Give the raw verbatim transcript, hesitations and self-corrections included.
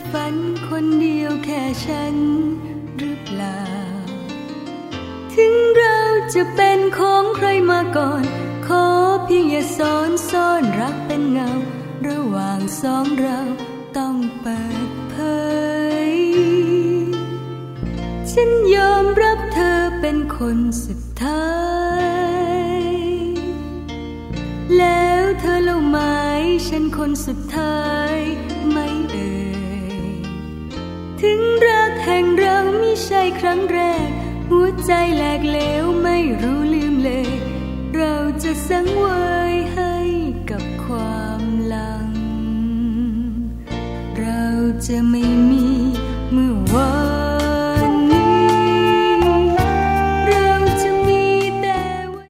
ฝันคนเดียวแค่ฉันหรือเปล่าถึงเราจะเป็นของใครมาก่อนขอเพียงอย่าซ่อนซ่อนรักเป็นเงาระหว่างสองเราต้องเปิดเผยฉันยอมรับเธอเป็นคนสุดท้ายแล้วเธอเล่าไหมฉันคนสุดท้ายไม่เอ่ยถึงรักแห่งเราไม่ใช่ครั้งแรกหัวใจแหลกเหลวไม่รู้ลืมเลย